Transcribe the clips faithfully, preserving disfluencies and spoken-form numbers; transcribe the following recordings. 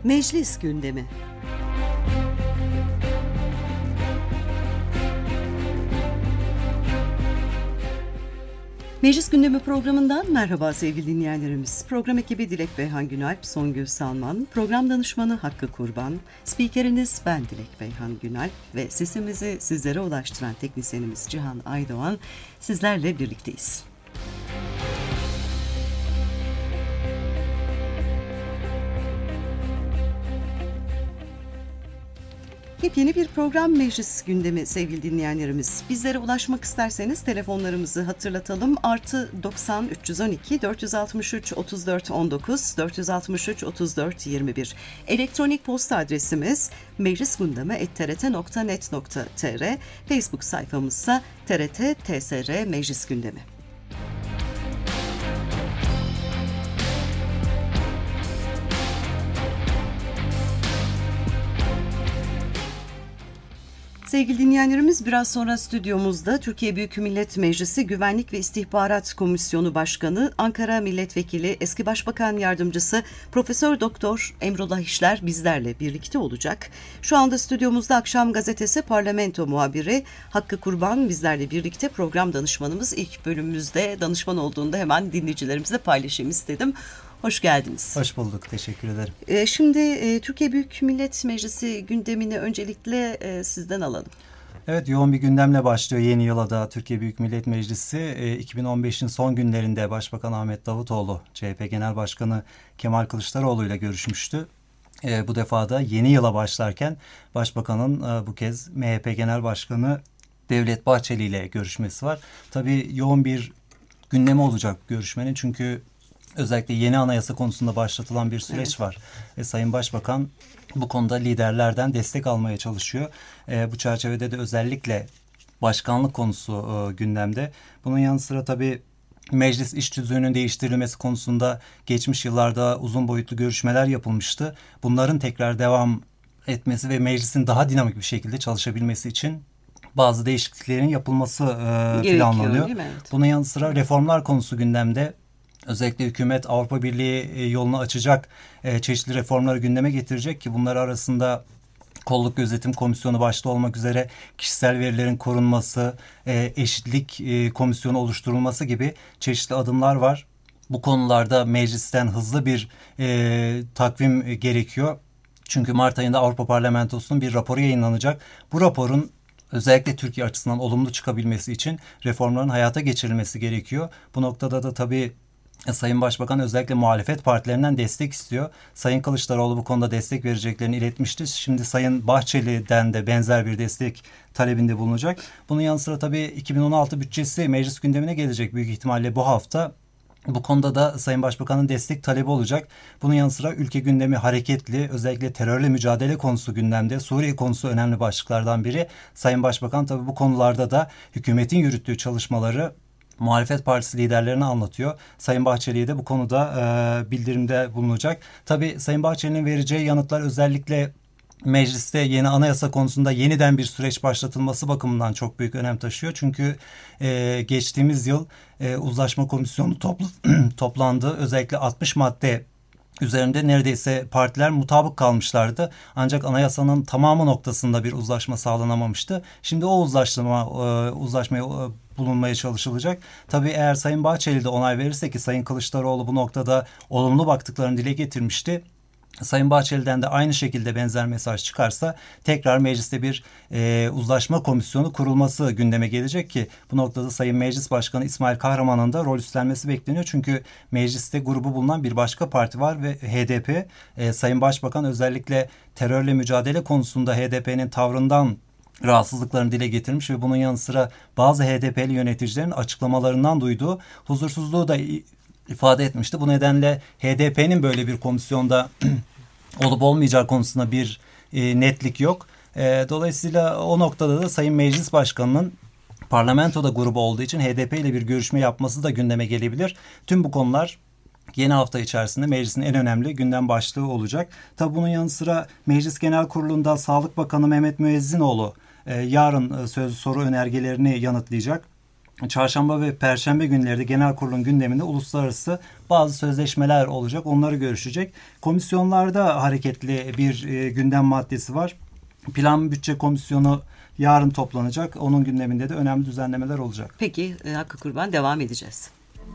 Meclis gündemi. Meclis Gündemi programından merhaba sevgili dinleyenlerimiz. Program ekibi Dilek Beyhan Günalp, Songül Salman, program danışmanı Hakkı Kurban, spikeriniz ben Dilek Beyhan Günalp ve sesimizi sizlere ulaştıran teknisyenimiz Cihan Aydoğan sizlerle birlikteyiz. Yepyeni bir program Meclis Gündemi sevgili dinleyenlerimiz. Bizlere ulaşmak isterseniz telefonlarımızı hatırlatalım. Artı doksan üç yüz on iki dört yüz altmış üç otuz dört on dokuz dört yüz altmış üç otuz dört yirmi bir. Elektronik posta adresimiz meclisgundemi et t r t nokta net nokta t r. Facebook sayfamızsa T R T T S R Meclis Gündemi. Sevgili dinleyenlerimiz, biraz sonra stüdyomuzda Türkiye Büyük Millet Meclisi Güvenlik ve İstihbarat Komisyonu Başkanı, Ankara Milletvekili, eski Başbakan Yardımcısı Profesör Doktor Emrullah İşler bizlerle birlikte olacak. Şu anda stüdyomuzda Akşam Gazetesi Parlamento muhabiri Hakkı Kurban bizlerle birlikte, program danışmanımız. İlk bölümümüzde danışman olduğunda hemen dinleyicilerimizle paylaşayım istedim. Hoş geldiniz. Hoş bulduk. Teşekkür ederim. Ee, şimdi e, Türkiye Büyük Millet Meclisi gündemini öncelikle e, sizden alalım. Evet, yoğun bir gündemle başlıyor yeni yıla da Türkiye Büyük Millet Meclisi. E, iki bin on beşin son günlerinde Başbakan Ahmet Davutoğlu, C H P Genel Başkanı Kemal Kılıçdaroğlu ile görüşmüştü. E, bu defa da yeni yıla başlarken Başbakanın e, bu kez M H P Genel Başkanı Devlet Bahçeli ile görüşmesi var. Tabii yoğun bir gündemi olacak görüşmenin, çünkü özellikle yeni anayasa konusunda başlatılan bir süreç evet. var. Ve Sayın Başbakan bu konuda liderlerden destek almaya çalışıyor. E, bu çerçevede de özellikle başkanlık konusu e, gündemde. Bunun yanı sıra tabii meclis iş tüzüğünün değiştirilmesi konusunda geçmiş yıllarda uzun boyutlu görüşmeler yapılmıştı. Bunların tekrar devam etmesi ve meclisin daha dinamik bir şekilde çalışabilmesi için bazı değişikliklerin yapılması e, planlanıyor. Evet. Bunun yanı sıra reformlar konusu gündemde. Özellikle hükümet Avrupa Birliği yolunu açacak e, çeşitli reformları gündeme getirecek ki bunlar arasında Kolluk Gözetim Komisyonu başta olmak üzere kişisel verilerin korunması, e, eşitlik e, komisyonu oluşturulması gibi çeşitli adımlar var. Bu konularda meclisten hızlı bir e, takvim gerekiyor. Çünkü Mart ayında Avrupa Parlamentosu'nun bir raporu yayınlanacak. Bu raporun özellikle Türkiye açısından olumlu çıkabilmesi için reformların hayata geçirilmesi gerekiyor. Bu noktada da tabii Sayın Başbakan özellikle muhalefet partilerinden destek istiyor. Sayın Kılıçdaroğlu bu konuda destek vereceklerini iletmişti. Şimdi Sayın Bahçeli'den de benzer bir destek talebinde bulunacak. Bunun yanı sıra tabii iki bin on altı bütçesi meclis gündemine gelecek büyük ihtimalle bu hafta. Bu konuda da Sayın Başbakan'ın destek talebi olacak. Bunun yanı sıra ülke gündemi hareketli. Özellikle terörle mücadele konusu gündemde. Suriye konusu önemli başlıklardan biri. Sayın Başbakan tabii bu konularda da hükümetin yürüttüğü çalışmaları muhalefet partisi liderlerine anlatıyor. Sayın Bahçeli'ye de bu konuda e, bildirimde bulunacak. Tabii Sayın Bahçeli'nin vereceği yanıtlar özellikle mecliste yeni anayasa konusunda yeniden bir süreç başlatılması bakımından çok büyük önem taşıyor. Çünkü e, geçtiğimiz yıl e, uzlaşma komisyonu topl- toplandı. Özellikle altmış madde üzerinde neredeyse partiler mutabık kalmışlardı. Ancak anayasanın tamamı noktasında bir uzlaşma sağlanamamıştı. Şimdi o uzlaşma e, uzlaşmaya e, bulunmaya çalışılacak. Tabii eğer Sayın Bahçeli de onay verirse, ki Sayın Kılıçdaroğlu bu noktada olumlu baktıklarını dile getirmişti. Sayın Bahçeli'den de aynı şekilde benzer mesaj çıkarsa tekrar mecliste bir e, uzlaşma komisyonu kurulması gündeme gelecek ki bu noktada Sayın Meclis Başkanı İsmail Kahraman'ın da rol üstlenmesi bekleniyor. Çünkü mecliste grubu bulunan bir başka parti var ve H D P. E, Sayın Başbakan özellikle terörle mücadele konusunda H D P'nin tavrından rahatsızlıklarını dile getirmiş ve bunun yanı sıra bazı H D P'li yöneticilerin açıklamalarından duyduğu huzursuzluğu da ifade etmişti. Bu nedenle H D P'nin böyle bir komisyonda olup olmayacağı konusunda bir e, netlik yok. E, dolayısıyla o noktada da Sayın Meclis Başkanı'nın parlamentoda grubu olduğu için H D P ile bir görüşme yapması da gündeme gelebilir. Tüm bu konular yeni hafta içerisinde meclisin en önemli gündem başlığı olacak. Tabii bunun yanı sıra Meclis Genel Kurulu'nda Sağlık Bakanı Mehmet Müezzinoğlu e, yarın e, söz soru önergelerini yanıtlayacak. Çarşamba ve Perşembe günleri de genel kurulun gündeminde uluslararası bazı sözleşmeler olacak. Onları görüşecek. Komisyonlarda hareketli bir e, gündem maddesi var. Plan Bütçe Komisyonu yarın toplanacak. Onun gündeminde de önemli düzenlemeler olacak. Peki e, Hakkı Kurban, devam edeceğiz.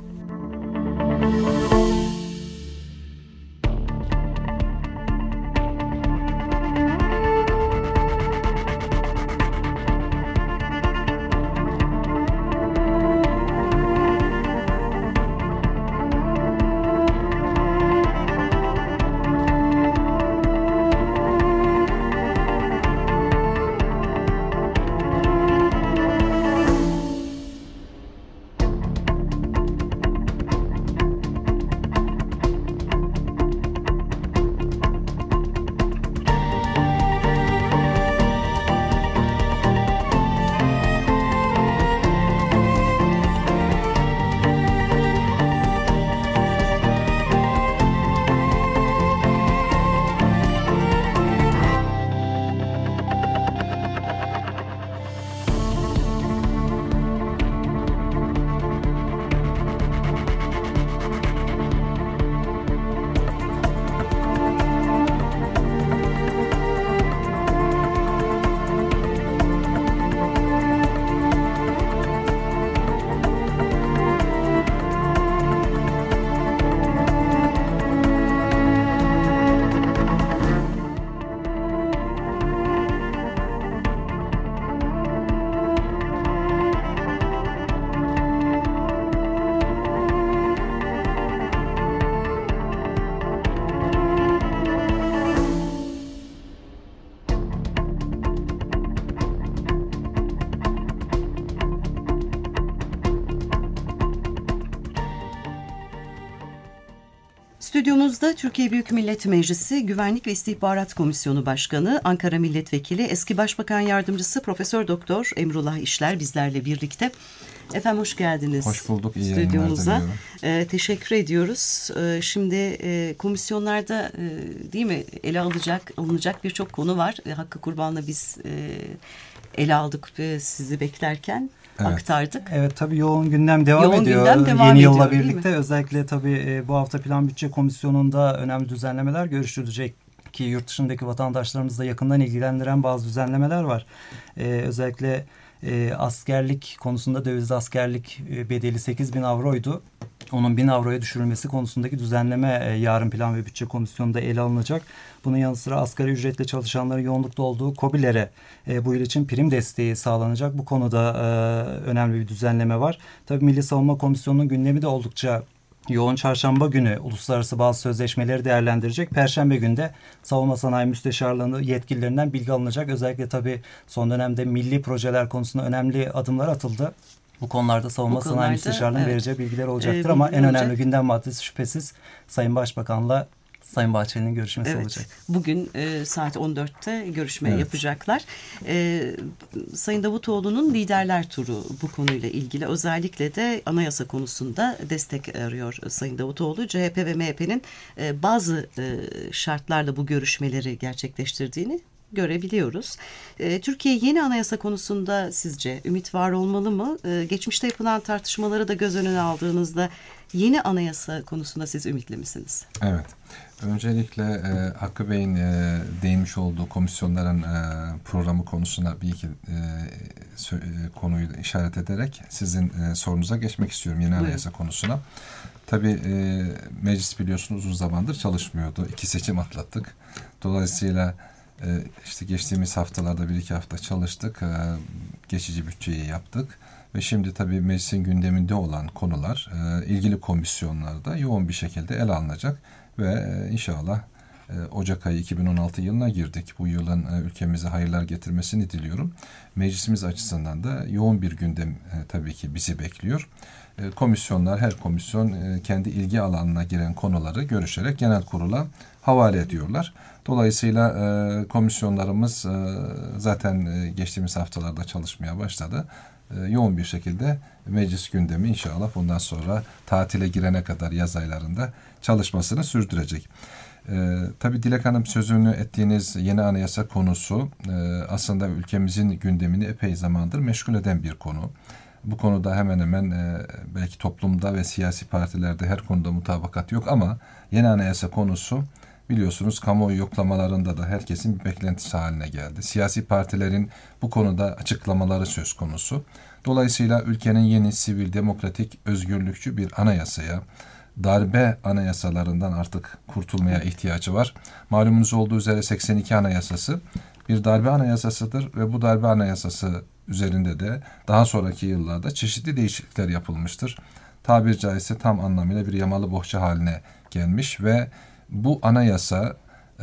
Stüdyomuzda Türkiye Büyük Millet Meclisi Güvenlik ve İstihbarat Komisyonu Başkanı, Ankara Milletvekili, eski Başbakan Yardımcısı Profesör Doktor Emrullah İşler bizlerle birlikte. Efendim hoş geldiniz. Hoş bulduk. İyi stüdyomuza. Ee, teşekkür ediyoruz. Ee, şimdi e, komisyonlarda e, değil mi ele alacak alınacak birçok konu var. E, Hakkı Kurban'la biz e, ele aldık ve sizi beklerken. Evet. Aktardık. Evet, tabii yoğun gündem devam yoğun ediyor. Gündem devam Yeni ediyor, yılla birlikte özellikle tabii e, bu hafta Plan Bütçe Komisyonu'nda önemli düzenlemeler görüşülecek ki yurt dışındaki vatandaşlarımızı da yakından ilgilendiren bazı düzenlemeler var. E, özellikle e, askerlik konusunda dövizli askerlik e, bedeli sekiz bin avroydu. Onun bin avroya düşürülmesi konusundaki düzenleme e, yarın Plan ve Bütçe Komisyonu'nda ele alınacak. Bunun yanı sıra asgari ücretle çalışanların yoğunlukta olduğu KOBİ'lere e, bu yıl için prim desteği sağlanacak. Bu konuda e, önemli bir düzenleme var. Tabii Milli Savunma Komisyonu'nun gündemi de oldukça yoğun. Çarşamba günü uluslararası bazı sözleşmeleri değerlendirecek. Perşembe günde Savunma Sanayi Müsteşarlığı yetkililerinden bilgi alınacak. Özellikle tabii son dönemde milli projeler konusunda önemli adımlar atıldı. Bu konularda Savunma Bu Sanayi Müsteşarlığı'nın evet. vereceği bilgiler olacaktır ee, ama en olacak. önemli gündem maddesi şüphesiz Sayın Başbakan'la Sayın Bahçeli'nin görüşmesi evet. olacak. Bugün e, saat on dörtte görüşme evet. yapacaklar. E, Sayın Davutoğlu'nun liderler turu bu konuyla ilgili özellikle de anayasa konusunda destek arıyor Sayın Davutoğlu. C H P ve M H P'nin e, bazı e, şartlarla bu görüşmeleri gerçekleştirdiğini görebiliyoruz. E, Türkiye yeni anayasa konusunda sizce ümit var olmalı mı? E, geçmişte yapılan tartışmaları da göz önüne aldığınızda yeni anayasa konusunda siz ümitli misiniz? Evet. Öncelikle e, Hakkı Bey'in e, değinmiş olduğu komisyonların e, programı konusuna bir iki e, sö- e, konuyu işaret ederek sizin e, sorunuza geçmek istiyorum yeni Buyurun. anayasa konusuna. Tabii e, meclis biliyorsunuz uzun zamandır çalışmıyordu. İki seçim atlattık. Dolayısıyla e, işte geçtiğimiz haftalarda bir iki hafta çalıştık. E, geçici bütçeyi yaptık. Ve şimdi tabii meclisin gündeminde olan konular e, ilgili komisyonlarda yoğun bir şekilde ele alınacak. Ve inşallah Ocak ayı iki bin on altı yılına girdik. Bu yılın ülkemize hayırlar getirmesini diliyorum. Meclisimiz açısından da yoğun bir gündem tabii ki bizi bekliyor. Komisyonlar, her komisyon kendi ilgi alanına giren konuları görüşerek genel kurula havale ediyorlar. Dolayısıyla komisyonlarımız zaten geçtiğimiz haftalarda çalışmaya başladı. Yoğun bir şekilde meclis gündemi inşallah bundan sonra tatile girene kadar yaz aylarında çalışmasını sürdürecek. Ee, tabii Dilek Hanım sözünü ettiğiniz yeni anayasa konusu e, aslında ülkemizin gündemini epey zamandır meşgul eden bir konu. Bu konuda hemen hemen e, belki toplumda ve siyasi partilerde her konuda mutabakat yok ama yeni anayasa konusu biliyorsunuz kamuoyu yoklamalarında da herkesin bir beklentisi haline geldi. Siyasi partilerin bu konuda açıklamaları söz konusu. Dolayısıyla ülkenin yeni sivil, demokratik, özgürlükçü bir anayasaya, darbe anayasalarından artık kurtulmaya ihtiyacı var. Malumunuz olduğu üzere seksen iki Anayasası bir darbe anayasasıdır ve bu darbe anayasası üzerinde de daha sonraki yıllarda çeşitli değişiklikler yapılmıştır. Tabir caizse tam anlamıyla bir yamalı bohça haline gelmiş ve bu anayasa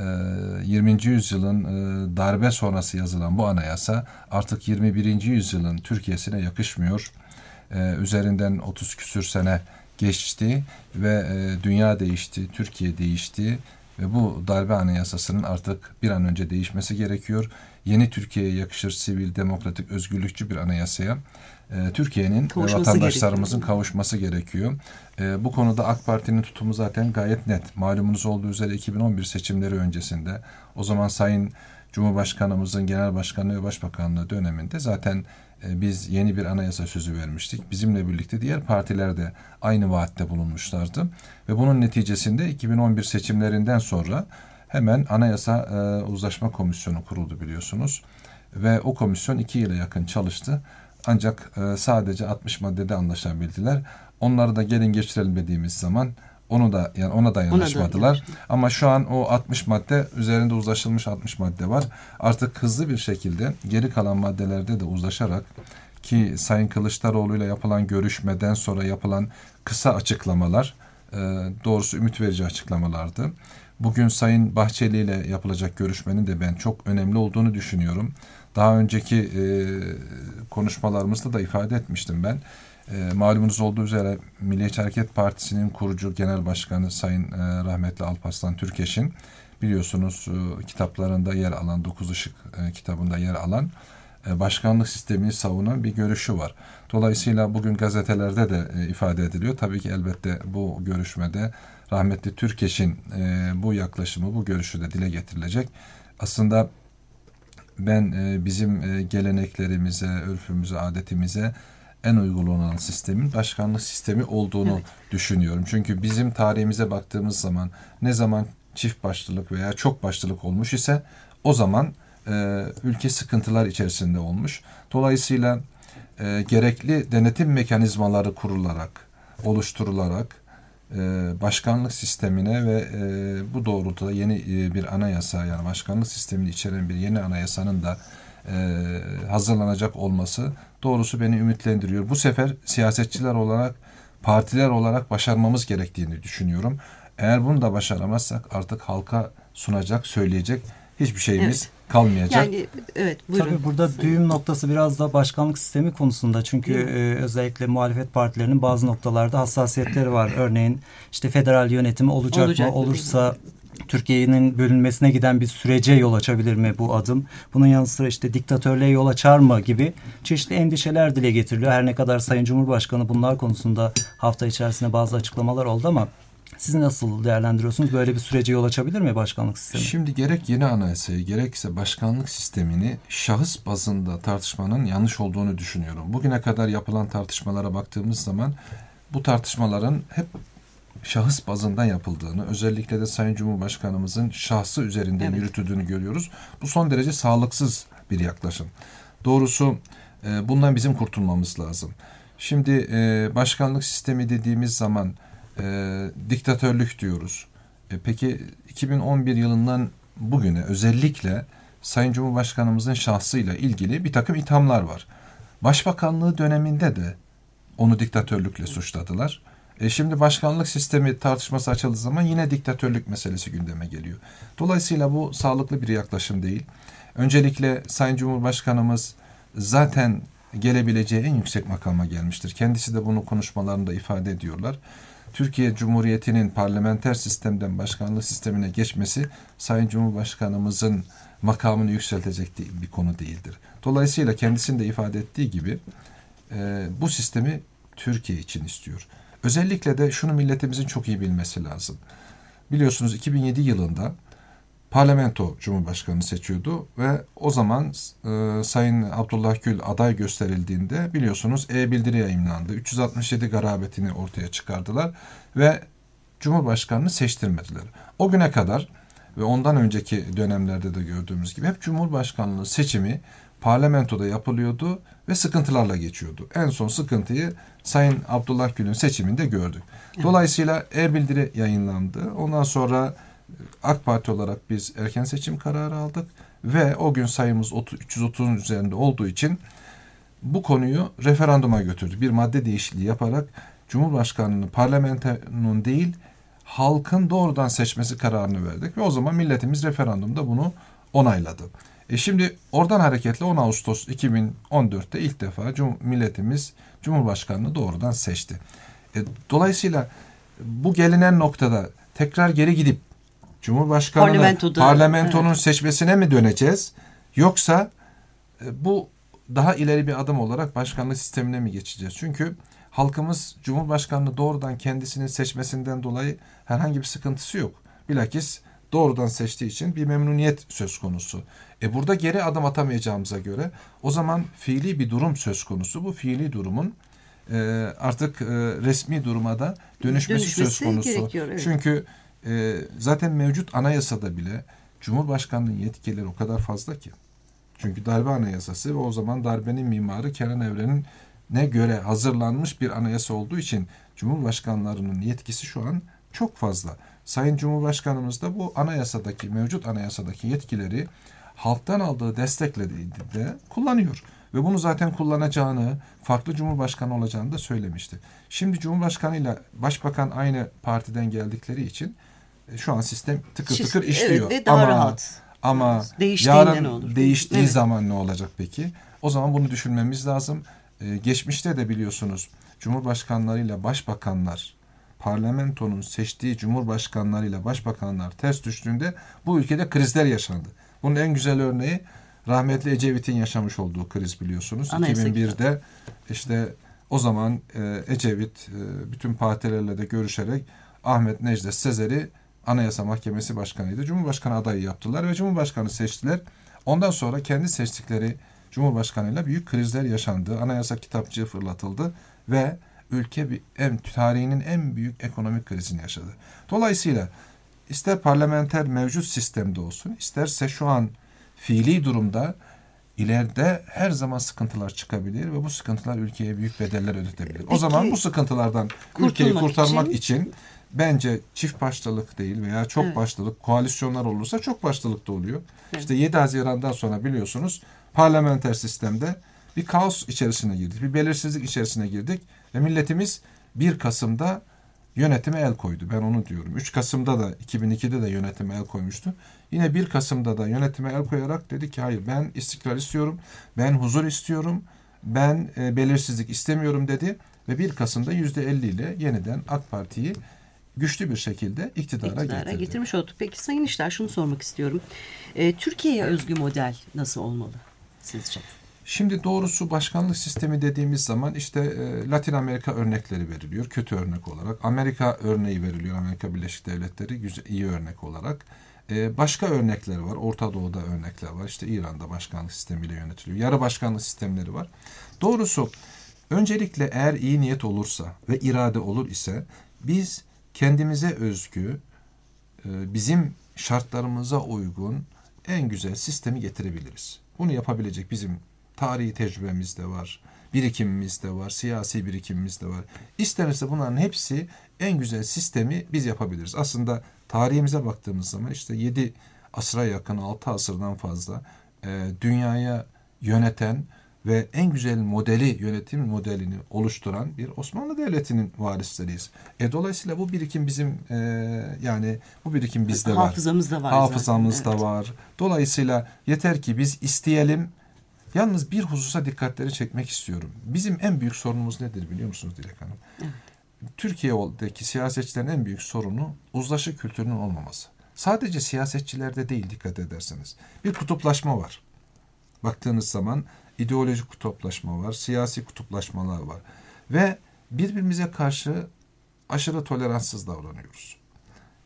yirminci yüzyılın darbe sonrası yazılan bu anayasa artık yirmi birinci yüzyılın Türkiye'sine yakışmıyor. Üzerinden otuz küsür sene geçti ve dünya değişti, Türkiye değişti ve bu darbe anayasasının artık bir an önce değişmesi gerekiyor. Yeni Türkiye'ye yakışır sivil, demokratik, özgürlükçü bir anayasaya Türkiye'nin ve vatandaşlarımızın gerekiyor. kavuşması gerekiyor. Bu konuda AK Parti'nin tutumu zaten gayet net. Malumunuz olduğu üzere iki bin on bir seçimleri öncesinde o zaman Sayın Cumhurbaşkanımızın Genel Başkanlığı ve Başbakanlığı döneminde zaten biz yeni bir anayasa sözü vermiştik. Bizimle birlikte diğer partiler de aynı vaatte bulunmuşlardı. Ve bunun neticesinde iki bin on bir seçimlerinden sonra hemen Anayasa Uzlaşma Komisyonu kuruldu biliyorsunuz. Ve o komisyon iki yıla yakın çalıştı. Ancak sadece altmış maddede anlaşabildiler. Onları da gelin geçirelim dediğimiz zaman onu da yani ona da yanaşmadılar. Ona da Ama şu an o altmış madde üzerinde uzlaşılmış altmış madde var. Artık hızlı bir şekilde geri kalan maddelerde de uzlaşarak ki Sayın Kılıçdaroğlu ile yapılan görüşmeden sonra yapılan kısa açıklamalar doğrusu ümit verici açıklamalardı. Bugün Sayın Bahçeli ile yapılacak görüşmenin de ben çok önemli olduğunu düşünüyorum. Daha önceki e, konuşmalarımızda da ifade etmiştim ben. E, malumunuz olduğu üzere Milliyetçi Hareket Partisi'nin kurucu genel başkanı Sayın e, rahmetli Alparslan Türkeş'in biliyorsunuz e, kitaplarında yer alan, Dokuz Işık e, kitabında yer alan e, başkanlık sistemini savunan bir görüşü var. Dolayısıyla bugün gazetelerde de e, ifade ediliyor. Tabii ki elbette bu görüşmede rahmetli Türkeş'in e, bu yaklaşımı, bu görüşü de dile getirilecek. Aslında ben e, bizim e, geleneklerimize, örfümüze, adetimize en uygun olan sistemin başkanlık sistemi olduğunu evet. düşünüyorum. Çünkü bizim tarihimize baktığımız zaman ne zaman çift başlılık veya çok başlılık olmuş ise o zaman e, ülke sıkıntılar içerisinde olmuş. Dolayısıyla e, gerekli denetim mekanizmaları kurularak, oluşturularak başkanlık sistemine ve bu doğrultuda yeni bir anayasa yani başkanlık sistemini içeren bir yeni anayasanın da hazırlanacak olması doğrusu beni ümitlendiriyor. Bu sefer siyasetçiler olarak, partiler olarak başarmamız gerektiğini düşünüyorum. Eğer bunu da başaramazsak artık halka sunacak, söyleyecek hiçbir şeyimiz evet. kalmayacak. Yani evet buyurun. Tabii burada düğüm noktası biraz da başkanlık sistemi konusunda. Çünkü e, özellikle muhalefet partilerinin bazı noktalarda hassasiyetleri var. Örneğin işte federal yönetimi olacak, olacak mı? Olursa Türkiye'nin bölünmesine giden bir sürece yol açabilir mi bu adım? Bunun yanı sıra işte diktatörlüğe yol açar mı gibi çeşitli endişeler dile getiriliyor. Her ne kadar Sayın Cumhurbaşkanı bunlar konusunda hafta içerisinde bazı açıklamalar oldu ama siz nasıl değerlendiriyorsunuz? Böyle bir sürece yol açabilir mi başkanlık sistemi? Şimdi gerek yeni anayasayı gerekse başkanlık sistemini şahıs bazında tartışmanın yanlış olduğunu düşünüyorum. Bugüne kadar yapılan tartışmalara baktığımız zaman bu tartışmaların hep şahıs bazında yapıldığını, özellikle de Sayın Cumhurbaşkanımızın şahsı üzerinde evet. yürütüldüğünü görüyoruz. Bu son derece sağlıksız bir yaklaşım. Doğrusu e, bundan bizim kurtulmamız lazım. Şimdi e, başkanlık sistemi dediğimiz zaman E, diktatörlük diyoruz. E, peki iki bin on bir yılından bugüne özellikle Sayın Cumhurbaşkanımızın şahsıyla ilgili bir takım ithamlar var. Başbakanlığı döneminde de onu diktatörlükle suçladılar. E, şimdi başkanlık sistemi tartışması açıldığı zaman yine diktatörlük meselesi gündeme geliyor. Dolayısıyla bu sağlıklı bir yaklaşım değil. Öncelikle Sayın Cumhurbaşkanımız zaten gelebileceği en yüksek makama gelmiştir. Kendisi de bunu konuşmalarında ifade ediyorlar. Türkiye Cumhuriyeti'nin parlamenter sistemden başkanlık sistemine geçmesi Sayın Cumhurbaşkanımızın makamını yükseltecek bir konu değildir. Dolayısıyla kendisinin de ifade ettiği gibi e, bu sistemi Türkiye için istiyor. Özellikle de şunu milletimizin çok iyi bilmesi lazım. Biliyorsunuz iki bin yedi yılında parlamento cumhurbaşkanını seçiyordu ve o zaman e, Sayın Abdullah Gül aday gösterildiğinde biliyorsunuz e-bildiri yayımlandı. üç yüz altmış yedi garabetini ortaya çıkardılar ve cumhurbaşkanını seçtirmediler. O güne kadar ve ondan önceki dönemlerde de gördüğümüz gibi hep cumhurbaşkanlığı seçimi parlamentoda yapılıyordu ve sıkıntılarla geçiyordu. En son sıkıntıyı Sayın Abdullah Gül'ün seçiminde gördük. Dolayısıyla e-bildiri yayınlandı. Ondan sonra AK Parti olarak biz erken seçim kararı aldık ve o gün sayımız üç yüz otuzun üzerinde olduğu için bu konuyu referanduma götürdük. Bir madde değişikliği yaparak Cumhurbaşkanlığını parlamentonun değil halkın doğrudan seçmesi kararını verdik ve o zaman milletimiz referandumda bunu onayladı. E şimdi oradan hareketle on Ağustos iki bin on dörtte ilk defa cum- milletimiz Cumhurbaşkanını doğrudan seçti. E, dolayısıyla bu gelinen noktada tekrar geri gidip Cumhurbaşkanını parlamentonun evet. seçmesine mi döneceğiz? Yoksa e, bu daha ileri bir adım olarak başkanlık sistemine mi geçeceğiz? Çünkü halkımız Cumhurbaşkanını doğrudan kendisinin seçmesinden dolayı herhangi bir sıkıntısı yok. Bilakis doğrudan seçtiği için bir memnuniyet söz konusu. E burada geri adım atamayacağımıza göre o zaman fiili bir durum söz konusu. Bu fiili durumun e, artık e, resmi duruma da dönüşmesi, dönüşmesi söz konusu. Evet. Çünkü e, zaten mevcut anayasada bile Cumhurbaşkanlığının yetkileri o kadar fazla ki. Çünkü darbe anayasası ve o zaman darbenin mimarı Kenan Evren'in ne göre hazırlanmış bir anayasa olduğu için Cumhurbaşkanlarının yetkisi şu an çok fazla. Sayın Cumhurbaşkanımız da bu anayasadaki, mevcut anayasadaki yetkileri halktan aldığı destekle de kullanıyor. Ve bunu zaten kullanacağını, farklı Cumhurbaşkanı olacağını da söylemişti. Şimdi Cumhurbaşkanı ile Başbakan aynı partiden geldikleri için şu an sistem tıkır tıkır işliyor. Evet, ve daha ama, rahat. Ama yarın olur? değiştiği evet. zaman ne olacak peki? O zaman bunu düşünmemiz lazım. Ee, geçmişte de biliyorsunuz Cumhurbaşkanlarıyla Başbakanlar, parlamentonun seçtiği Cumhurbaşkanlarıyla Başbakanlar ters düştüğünde bu ülkede krizler yaşandı. Bunun en güzel örneği rahmetli Ecevit'in yaşamış olduğu kriz biliyorsunuz. Anayasa iki bin birde işte o zaman e, Ecevit e, bütün partilerle de görüşerek Ahmet Necdet Sezer'i Anayasa Mahkemesi Başkanı'ydı. Cumhurbaşkanı adayı yaptılar ve Cumhurbaşkanı seçtiler. Ondan sonra kendi seçtikleri Cumhurbaşkanıyla büyük krizler yaşandı. Anayasa kitapçığı fırlatıldı ve ülke bir, en, tarihinin en büyük ekonomik krizini yaşadı. Dolayısıyla ister parlamenter mevcut sistemde olsun, isterse şu an fiili durumda ileride her zaman sıkıntılar çıkabilir ve bu sıkıntılar ülkeye büyük bedeller ödetebilir. Peki, o zaman bu sıkıntılardan ülkeyi kurtarmak için, için bence çift başlılık değil veya çok evet. başlılık, koalisyonlar olursa çok başlılık da oluyor. Evet. İşte yedi Haziran'dan sonra biliyorsunuz parlamenter sistemde bir kaos içerisine girdik, bir belirsizlik içerisine girdik ve milletimiz bir Kasım'da yönetime el koydu. Ben onu diyorum. üç Kasım'da da iki bin ikide de yönetime el koymuştu. Yine bir Kasım'da da yönetime el koyarak dedi ki hayır ben istikrar istiyorum, ben huzur istiyorum, ben e, belirsizlik istemiyorum dedi ve bir Kasım'da yüzde elli ile yeniden AK Parti'yi güçlü bir şekilde iktidara, iktidara getirdi. getirmiş oldu. Peki Sayın İşler şunu sormak istiyorum. E, Türkiye'ye özgü model nasıl olmalı sizce? Şimdi doğrusu başkanlık sistemi dediğimiz zaman işte e, Latin Amerika örnekleri veriliyor kötü örnek olarak. Amerika örneği veriliyor, Amerika Birleşik Devletleri güzel, iyi örnek olarak. E, başka örnekler var. Orta Doğu'da örnekler var. İşte İran'da başkanlık sistemiyle yönetiliyor. Yarı başkanlık sistemleri var. Doğrusu öncelikle eğer iyi niyet olursa ve irade olur ise biz kendimize özgü, e, bizim şartlarımıza uygun en güzel sistemi getirebiliriz. Bunu yapabilecek bizim tarihi tecrübemiz de var, birikimimiz de var, siyasi birikimimiz de var. İsterse bunların hepsi en güzel sistemi biz yapabiliriz. Aslında tarihimize baktığımız zaman işte yedi asra yakın, altı asırdan fazla e, dünyaya yöneten ve en güzel modeli, yönetim modelini oluşturan bir Osmanlı Devleti'nin varisleriyiz. E, dolayısıyla bu birikim bizim e, yani bu birikim bizde var. Hafızamızda var. Hafızamızda evet. var. Dolayısıyla yeter ki biz isteyelim. Yalnız bir hususa dikkatleri çekmek istiyorum. Bizim en büyük sorunumuz nedir biliyor musunuz Dilek Hanım? Evet. Türkiye'deki siyasetçilerin en büyük sorunu uzlaşı kültürünün olmaması. Sadece siyasetçilerde değil dikkat ederseniz. Bir kutuplaşma var. Baktığınız zaman ideolojik kutuplaşma var, siyasi kutuplaşmalar var. Ve birbirimize karşı aşırı toleranssız davranıyoruz.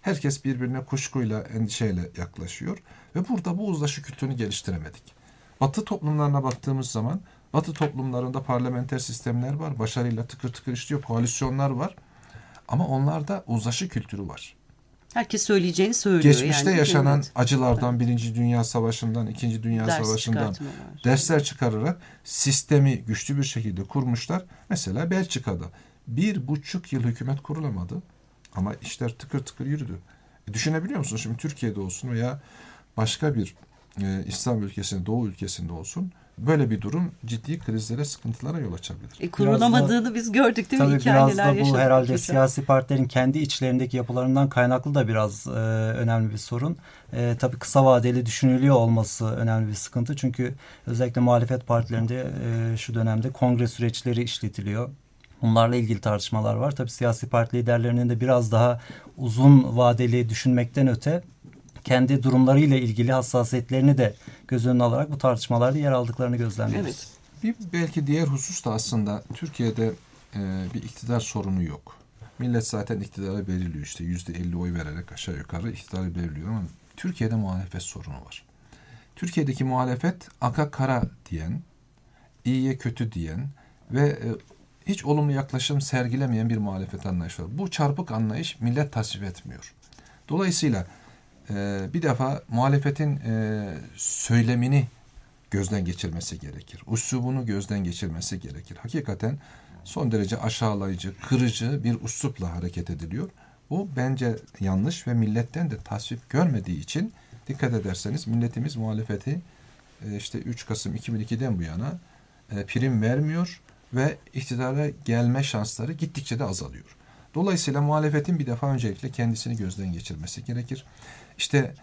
Herkes birbirine kuşkuyla, endişeyle yaklaşıyor ve burada bu uzlaşı kültürünü geliştiremedik. Batı toplumlarına baktığımız zaman Batı toplumlarında parlamenter sistemler var, başarıyla tıkır tıkır işliyor, koalisyonlar var ama onlarda uzlaşı kültürü var. Herkes söyleyeceğini söylüyor. Geçmişte yani, yaşanan evet. acılardan, Birinci Dünya Savaşı'ndan, İkinci Dünya Ders Savaşı'ndan çıkartmalar. dersler çıkararak sistemi güçlü bir şekilde kurmuşlar. Mesela Belçika'da bir buçuk yıl hükümet kurulamadı ama işler tıkır tıkır yürüdü. E düşünebiliyor musun? Şimdi Türkiye'de olsun veya başka bir e, İslam ülkesinde, Doğu ülkesinde olsun böyle bir durum ciddi krizlere, sıkıntılara yol açabilir. E, kurulamadığını da, biz gördük değil mi? Tabii Hikayeler biraz da bu yaşadık herhalde hocam. siyasi partilerin kendi içlerindeki yapılarından kaynaklı da biraz e, önemli bir sorun. E, tabii kısa vadeli düşünülüyor olması önemli bir sıkıntı. Çünkü özellikle muhalefet partilerinde e, şu dönemde kongre süreçleri işletiliyor. Bunlarla ilgili tartışmalar var. Tabii siyasi parti liderlerinin de biraz daha uzun vadeli düşünmekten öte kendi durumlarıyla ilgili hassasiyetlerini de göz önüne alarak bu tartışmalarda yer aldıklarını gözlemliyoruz. Evet. Bir belki diğer husus da aslında Türkiye'de e, bir iktidar sorunu yok. Millet zaten iktidarı belirliyor, işte yüzde elli oy vererek aşağı yukarı iktidarı belirliyor ama Türkiye'de muhalefet sorunu var. Türkiye'deki muhalefet aka kara diyen, iyiye kötü diyen ve e, hiç olumlu yaklaşım sergilemeyen bir muhalefet anlayışı var. Bu çarpık anlayış millet tasvip etmiyor. Dolayısıyla e, bir defa muhalefetin e, söylemini gözden geçirmesi gerekir. Üslubunu gözden geçirmesi gerekir. Hakikaten son derece aşağılayıcı, kırıcı bir üslupla hareket ediliyor. Bu bence yanlış ve milletten de tasvip görmediği için dikkat ederseniz milletimiz muhalefeti işte üç Kasım iki bin ikiden bu yana prim vermiyor ve iktidara gelme şansları gittikçe de azalıyor. Dolayısıyla muhalefetin bir defa öncelikle kendisini gözden geçirmesi gerekir. İşte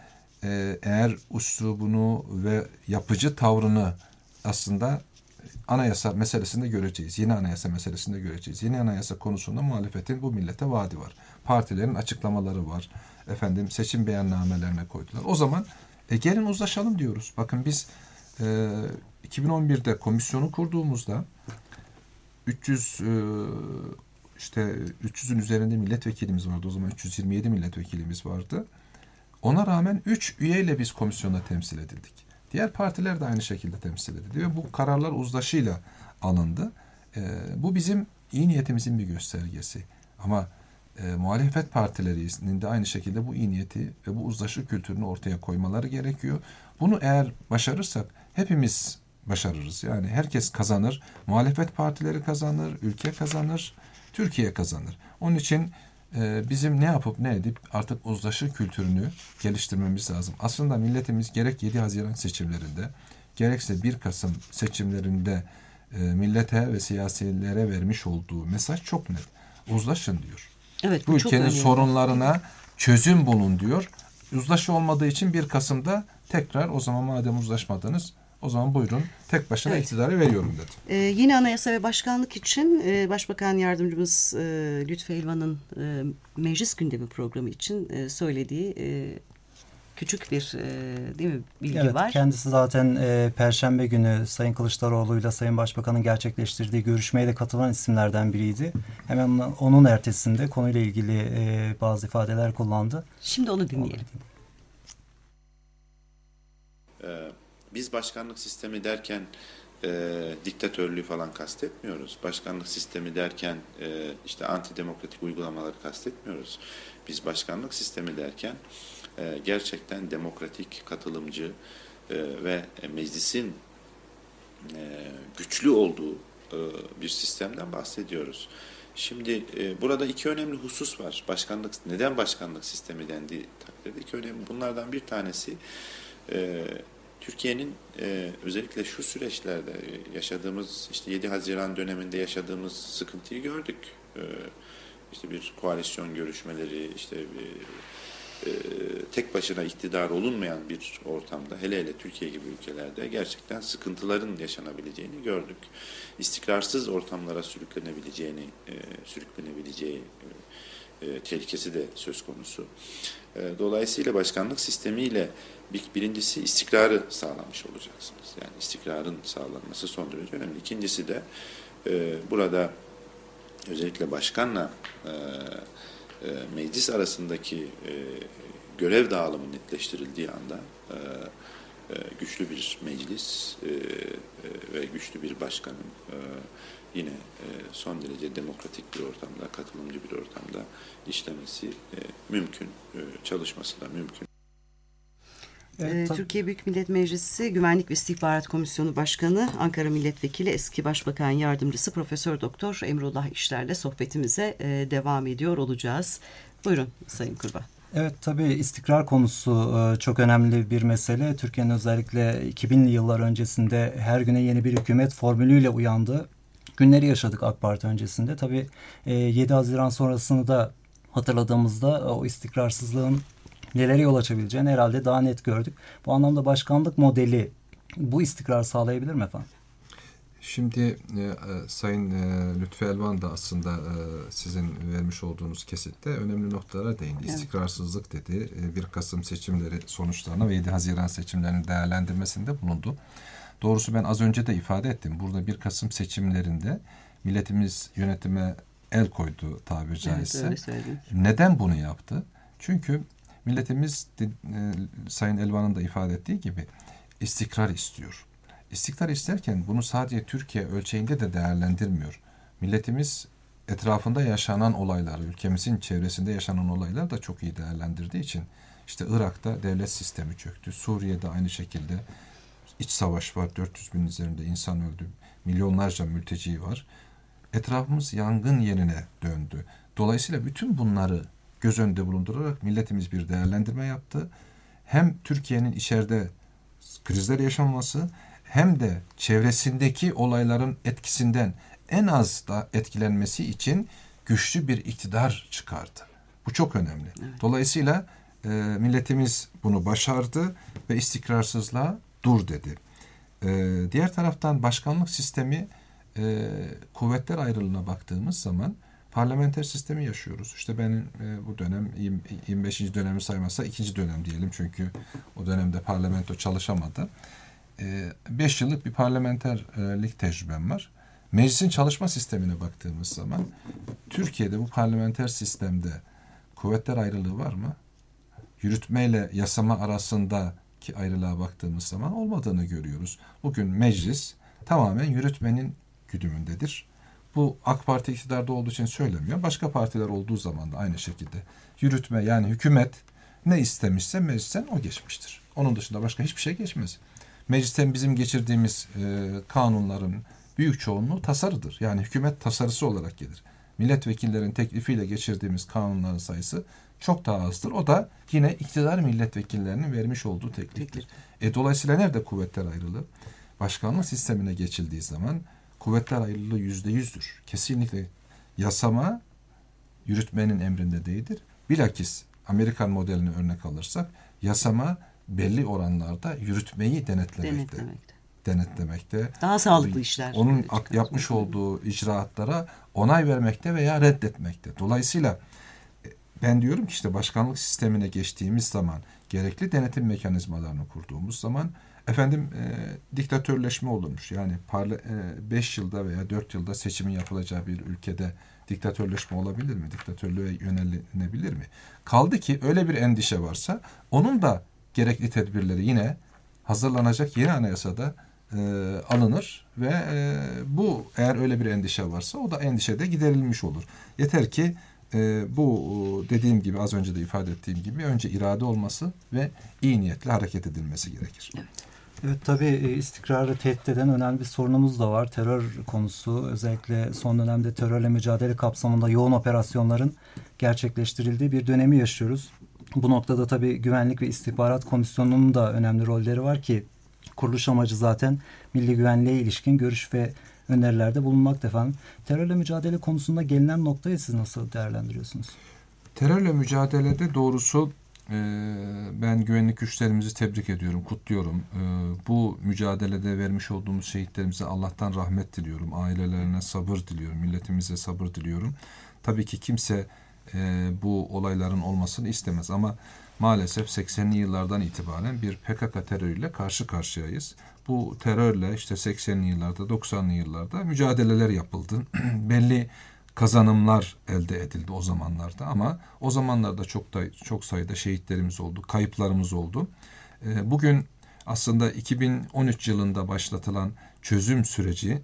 eğer üslubunu ve yapıcı tavrını aslında anayasa meselesinde göreceğiz. Yeni anayasa meselesinde göreceğiz. Yeni anayasa konusunda muhalefetin bu millete vaadi var. Partilerin açıklamaları var. Efendim seçim beyannamelerine koydular. O zaman e, gelin uzlaşalım diyoruz. Bakın biz e, iki bin on birde komisyonu kurduğumuzda üç yüz e, işte üç yüzün üzerinde milletvekilimiz vardı. O zaman üç yüz yirmi yedi milletvekilimiz vardı. Ona rağmen üç üyeyle biz komisyonda temsil edildik. Diğer partiler de aynı şekilde temsil edildi ve bu kararlar uzlaşıyla alındı. E, bu bizim iyi niyetimizin bir göstergesi. Ama e, muhalefet partilerinin de aynı şekilde bu iyi niyeti ve bu uzlaşı kültürünü ortaya koymaları gerekiyor. Bunu eğer başarırsak hepimiz başarırız. Yani herkes kazanır. Muhalefet partileri kazanır, ülke kazanır, Türkiye kazanır. Onun için e, bizim ne yapıp ne edip artık uzlaşı kültürünü geliştirmemiz lazım. Aslında milletimiz gerek yedi Haziran seçimlerinde, gerekse bir Kasım seçimlerinde e, millete ve siyasilere vermiş olduğu mesaj çok net. Uzlaşın diyor. Evet, bu bu ülkenin çok sorunlarına çözüm bulun diyor. Uzlaşı olmadığı için bir Kasım'da tekrar o zaman madem uzlaşmadınız o zaman buyurun tek başına evet. iktidarı veriyorum dedi. Ee, yeni anayasa ve başkanlık için e, Başbakan Yardımcımız e, Lütfü Elvan'ın e, meclis gündemi programı için e, söylediği e, küçük bir e, değil mi bilgi evet, var. Kendisi zaten e, Perşembe günü Sayın Kılıçdaroğlu'yla Sayın Başbakan'ın gerçekleştirdiği görüşmeye de katılan isimlerden biriydi. Hemen onun ertesinde konuyla ilgili e, bazı ifadeler kullandı. Şimdi onu dinleyelim. Ee, Biz başkanlık sistemi derken e, diktatörlüğü falan kastetmiyoruz. Başkanlık sistemi derken e, işte antidemokratik uygulamaları kastetmiyoruz. Biz başkanlık sistemi derken e, gerçekten demokratik, katılımcı e, ve meclisin e, güçlü olduğu e, bir sistemden bahsediyoruz. Şimdi e, burada iki önemli husus var. Başkanlık neden başkanlık sistemi dendiği takdirde iki önemli. Bunlardan bir tanesi e, Türkiye'nin e, özellikle şu süreçlerde yaşadığımız işte yedi Haziran döneminde yaşadığımız sıkıntıyı gördük. E, işte bir koalisyon görüşmeleri, işte bir, e, tek başına iktidar olunmayan bir ortamda, hele hele Türkiye gibi ülkelerde gerçekten sıkıntıların yaşanabileceğini gördük. İstikrarsız ortamlara sürüklenebileceğini, e, sürüklenebileceği e, tehlikesi de söz konusu. E, dolayısıyla başkanlık sistemiyle bir, birincisi istikrarı sağlamış olacaksınız. Yani istikrarın sağlanması son derece önemli. İkincisi de e, burada özellikle başkanla e, meclis arasındaki e, görev dağılımı netleştirildiği anda e, e, güçlü bir meclis e, e, ve güçlü bir başkanın e, yine e, son derece demokratik bir ortamda, katılımcı bir ortamda işlemesi e, mümkün, e, çalışması da mümkün. Evet, Türkiye Büyük Millet Meclisi Güvenlik ve İstihbarat Komisyonu Başkanı, Ankara Milletvekili, eski Başbakan Yardımcısı Profesör Doktor Emrullah İşler'le sohbetimize e, devam ediyor olacağız. Buyurun Sayın Kurban. Evet, tabii istikrar konusu çok önemli bir mesele. Türkiye'nin özellikle iki binli yıllar öncesinde her güne yeni bir hükümet formülüyle uyandığı günleri yaşadık AK Parti öncesinde. Tabii yedi Haziran sonrasını da hatırladığımızda o istikrarsızlığın nelere yol açabileceğini herhalde daha net gördük. Bu anlamda başkanlık modeli bu istikrar sağlayabilir mi efendim? Şimdi e, e, Sayın e, Lütfü Elvan da aslında e, sizin vermiş olduğunuz kesitte önemli noktalara değindi. Evet. İstikrarsızlık dedi. E, bir Kasım seçimleri sonuçlarına ve yedi Haziran seçimlerinin değerlendirmesinde bulundu. Doğrusu ben az önce de ifade ettim. Burada bir Kasım seçimlerinde milletimiz yönetime el koydu tabiri caizse. Evet, neden bunu yaptı? Çünkü milletimiz de, e, Sayın Elvan'ın da ifade ettiği gibi istikrar istiyor. İstikrar isterken bunu sadece Türkiye ölçeğinde de değerlendirmiyor. Milletimiz etrafında yaşanan olayları, ülkemizin çevresinde yaşanan olayları da çok iyi değerlendirdiği için işte Irak'ta devlet sistemi çöktü. Suriye'de aynı şekilde iç savaş var. dört yüz bin üzerinde insan öldü. Milyonlarca mülteci var. Etrafımız yangın yerine döndü. Dolayısıyla bütün bunları göz önünde bulundurarak milletimiz bir değerlendirme yaptı. Hem Türkiye'nin içeride krizler yaşanması hem de çevresindeki olayların etkisinden en az da etkilenmesi için güçlü bir iktidar çıkardı. Bu çok önemli. Evet. Dolayısıyla e, milletimiz bunu başardı ve istikrarsızlığa dur dedi. E, diğer taraftan başkanlık sistemi e, kuvvetler ayrılığına baktığımız zaman parlamenter sistemi yaşıyoruz. İşte benim e, bu dönem yirmi beşinci dönemi saymazsa ikinci dönem diyelim çünkü o dönemde parlamento çalışamadı. beş yıllık bir parlamenterlik tecrübem var. Meclisin çalışma sistemine baktığımız zaman Türkiye'de bu parlamenter sistemde kuvvetler ayrılığı var mı? Yürütme ile yasama arasındaki ayrılığa baktığımız zaman olmadığını görüyoruz. Bugün meclis tamamen yürütmenin güdümündedir. Bu AK Parti iktidarda olduğu için söylemiyor. Başka partiler olduğu zaman da aynı şekilde yürütme yani hükümet ne istemişse meclisten o geçmiştir. Onun dışında başka hiçbir şey geçmez. Meclisten bizim geçirdiğimiz e, kanunların büyük çoğunluğu tasarıdır. Yani hükümet tasarısı olarak gelir. Milletvekillerin teklifiyle geçirdiğimiz kanunların sayısı çok daha azdır. O da yine iktidar milletvekillerinin vermiş olduğu tekliftir. E, dolayısıyla nerede kuvvetler ayrılığı? Başkanlık sistemine geçildiği zaman kuvvetler ayrılığı yüzde yüzdür. Kesinlikle yasama yürütmenin emrinde değildir. Bilakis Amerikan modelini örnek alırsak yasama belli oranlarda yürütmeyi denetlemekte. Denetlemekte. denetlemekte. Daha sağlıklı işler. Onun yapmış olduğu icraatlara onay vermekte veya reddetmekte. Dolayısıyla ben diyorum ki işte başkanlık sistemine geçtiğimiz zaman gerekli denetim mekanizmalarını kurduğumuz zaman efendim e, diktatörleşme olurmuş. Yani beş e, yılda veya dört yılda seçimin yapılacağı bir ülkede diktatörleşme olabilir mi? Diktatörlüğe yönelinebilir mi? Kaldı ki öyle bir endişe varsa onun da gerekli tedbirleri yine hazırlanacak yeni anayasada e, alınır ve e, bu eğer öyle bir endişe varsa o da endişede giderilmiş olur. Yeter ki e, bu dediğim gibi az önce de ifade ettiğim gibi önce irade olması ve iyi niyetle hareket edilmesi gerekir. Evet. Evet tabii istikrarı tehdit eden önemli bir sorunumuz da var. Terör konusu özellikle son dönemde terörle mücadele kapsamında yoğun operasyonların gerçekleştirildiği bir dönemi yaşıyoruz. Bu noktada tabii Güvenlik ve İstihbarat Komisyonu'nun da önemli rolleri var ki kuruluş amacı zaten milli güvenliğe ilişkin görüş ve önerilerde bulunmakta efendim. Terörle mücadele konusunda gelinen noktayı siz nasıl değerlendiriyorsunuz? Terörle mücadelede doğrusu e, ben güvenlik güçlerimizi tebrik ediyorum, kutluyorum. E, bu mücadelede vermiş olduğumuz şehitlerimize Allah'tan rahmet diliyorum. Ailelerine sabır diliyorum, milletimize sabır diliyorum. Tabii ki kimse e, bu olayların olmasını istemez ama maalesef seksenli yıllardan itibaren bir P K K terörüyle karşı karşıyayız. Bu terörle işte seksenli yıllarda, doksanlı yıllarda mücadeleler yapıldı. Belli kazanımlar elde edildi o zamanlarda ama o zamanlarda çok da çok sayıda şehitlerimiz oldu, kayıplarımız oldu. E, bugün aslında iki bin on üç yılında başlatılan çözüm süreci